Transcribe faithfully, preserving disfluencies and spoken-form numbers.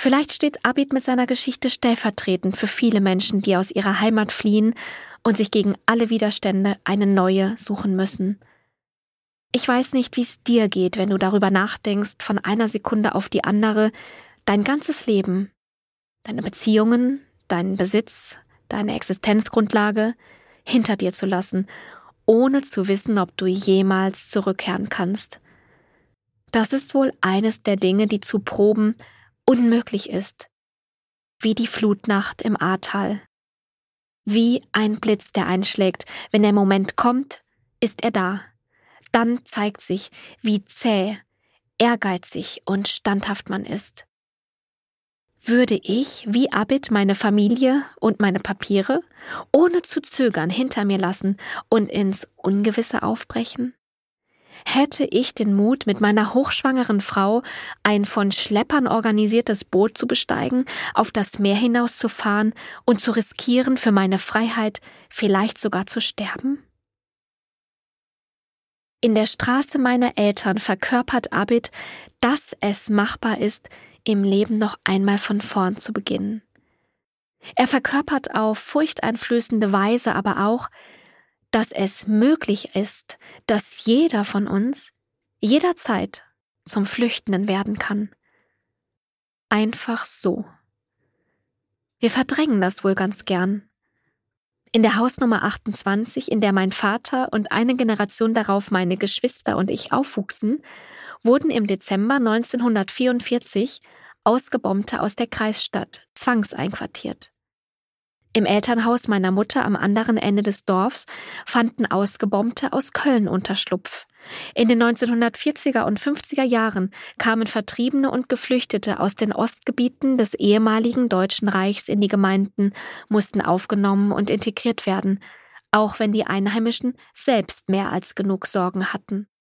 Vielleicht steht Abid mit seiner Geschichte stellvertretend für viele Menschen, die aus ihrer Heimat fliehen und sich gegen alle Widerstände eine neue suchen müssen. Ich weiß nicht, wie es dir geht, wenn du darüber nachdenkst, von einer Sekunde auf die andere, dein ganzes Leben, deine Beziehungen, deinen Besitz, deine Existenzgrundlage hinter dir zu lassen, ohne zu wissen, ob du jemals zurückkehren kannst. Das ist wohl eines der Dinge, die zu proben unmöglich ist, wie die Flutnacht im Ahrtal. Wie ein Blitz, der einschlägt, wenn der Moment kommt, ist er da. Dann zeigt sich, wie zäh, ehrgeizig und standhaft man ist. Würde ich, wie Abid, meine Familie und meine Papiere ohne zu zögern hinter mir lassen und ins Ungewisse aufbrechen? Hätte ich den Mut, mit meiner hochschwangeren Frau ein von Schleppern organisiertes Boot zu besteigen, auf das Meer hinauszufahren und zu riskieren, für meine Freiheit vielleicht sogar zu sterben? In der Straße meiner Eltern verkörpert Abid, dass es machbar ist, im Leben noch einmal von vorn zu beginnen. Er verkörpert auf furchteinflößende Weise aber auch, dass es möglich ist, dass jeder von uns jederzeit zum Flüchtenden werden kann. Einfach so. Wir verdrängen das wohl ganz gern. In der Hausnummer achtundzwanzig, in der mein Vater und eine Generation darauf meine Geschwister und ich aufwuchsen, wurden im Dezember neunzehnhundertvierundvierzig Ausgebombte aus der Kreisstadt zwangseinquartiert. Im Elternhaus meiner Mutter am anderen Ende des Dorfs fanden Ausgebombte aus Köln Unterschlupf. In den neunzehnhundertvierziger und fünfziger Jahren kamen Vertriebene und Geflüchtete aus den Ostgebieten des ehemaligen Deutschen Reichs in die Gemeinden, mussten aufgenommen und integriert werden, auch wenn die Einheimischen selbst mehr als genug Sorgen hatten.